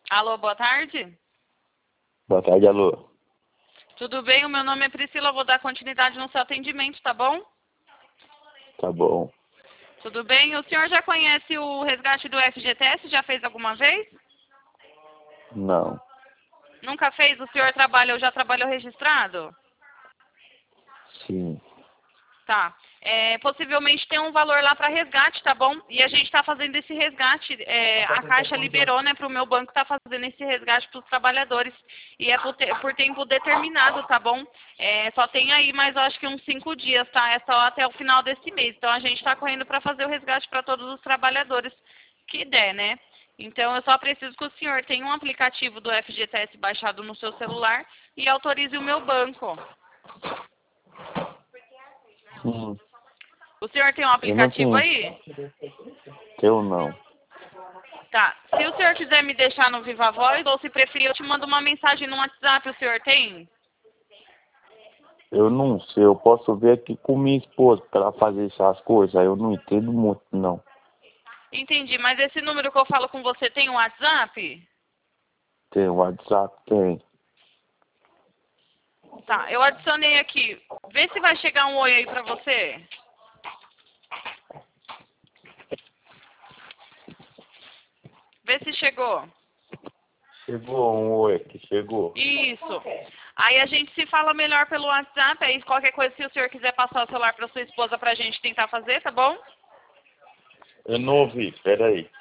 Alô, boa tarde. Boa tarde, alô. Tudo bem? O meu nome é Priscila, eu vou dar continuidade no seu atendimento, tá bom? Tá bom. Tudo bem? O senhor já conhece o resgate do FGTS? Já fez alguma vez? Não. Nunca fez? O senhor já trabalhou registrado? Sim. Tá. Possivelmente tem um valor lá para resgate, tá bom? E a gente está fazendo esse resgate, a Caixa liberou, né, para o meu banco tá fazendo esse resgate para os trabalhadores. E é por tempo determinado, tá bom? Só tem aí, mas eu acho que uns 5 dias, tá? É só até o final desse mês. Então a gente está correndo para fazer o resgate para todos os trabalhadores que der, né? Então eu só preciso que o senhor tenha um aplicativo do FGTS baixado no seu celular e autorize o meu banco. O senhor tem um aplicativo aí? Eu não. Tá. Se o senhor quiser me deixar no Viva Voz, ou se preferir, eu te mando uma mensagem no WhatsApp, o senhor tem? Eu não sei. Eu posso ver aqui com minha esposa pra ela fazer essas coisas. Aí eu não entendo muito, não. Entendi, mas esse número que eu falo com você tem um WhatsApp? Tem WhatsApp? Tem. Tá, eu adicionei aqui. Vê se vai chegar um oi aí pra você. Vê se chegou. Chegou um oi aqui, chegou. Isso. Aí a gente se fala melhor pelo WhatsApp, aí qualquer coisa, se o senhor quiser passar o celular pra sua esposa pra gente tentar fazer, tá bom? Eu não ouvi, peraí.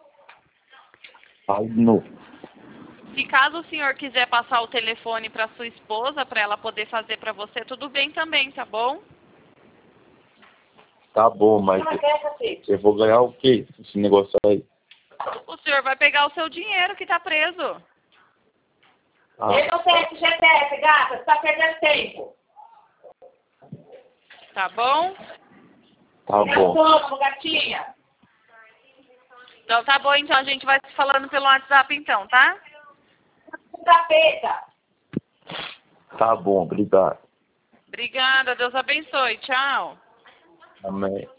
Fala de novo. Se caso o senhor quiser passar o telefone para sua esposa, para ela poder fazer para você, tudo bem também, tá bom? Tá bom, mas eu vou ganhar o quê? Esse negócio aí. O senhor vai pegar o seu dinheiro que tá preso. Ah, Eu não sei esse GTF, gata, você tá perdendo tempo. Tá bom? tá bom. Toma, gatinha. Então tá bom, então a gente vai se falando pelo WhatsApp então, tá? Tapeta. Tá bom, obrigado. Obrigada, Deus abençoe. Tchau. Amém.